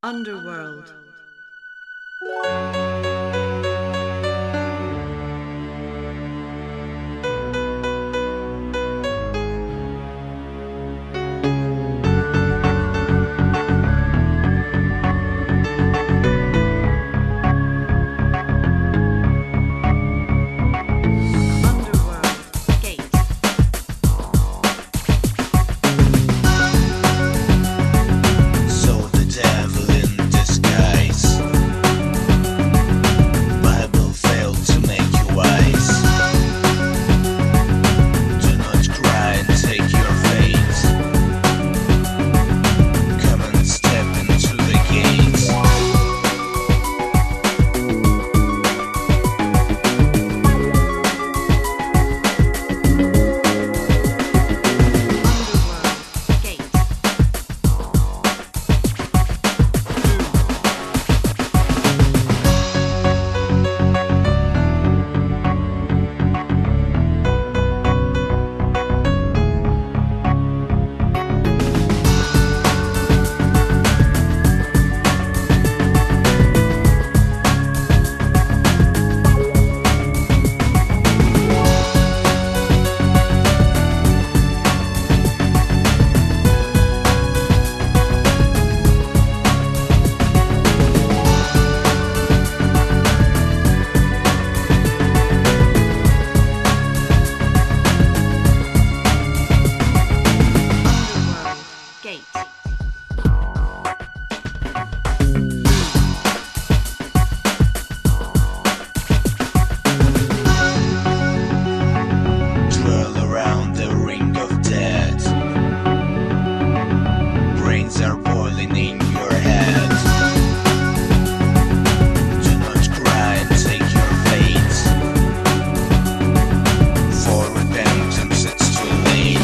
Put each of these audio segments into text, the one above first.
Underworld. Underworld Gate. So the devil in disguise, Bible failed to make you wise. Do not cry and take your fate. Come and step into the gates. Underworld Gate. Underworld Gate. Twirl around the ring of death. Brains are boiling in your head. Do not cry and take your fate. For repentance it's too late.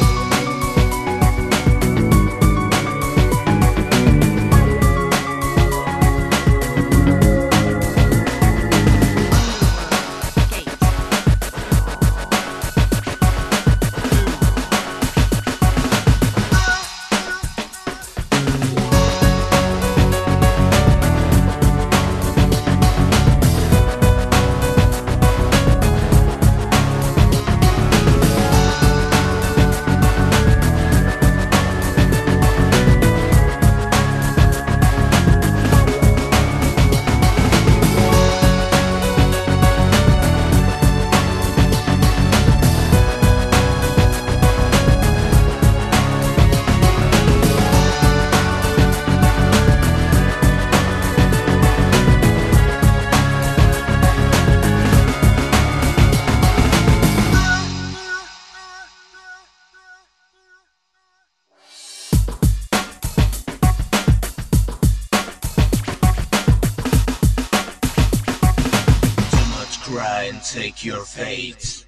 Underworld Gate. Do not cry and take your fate.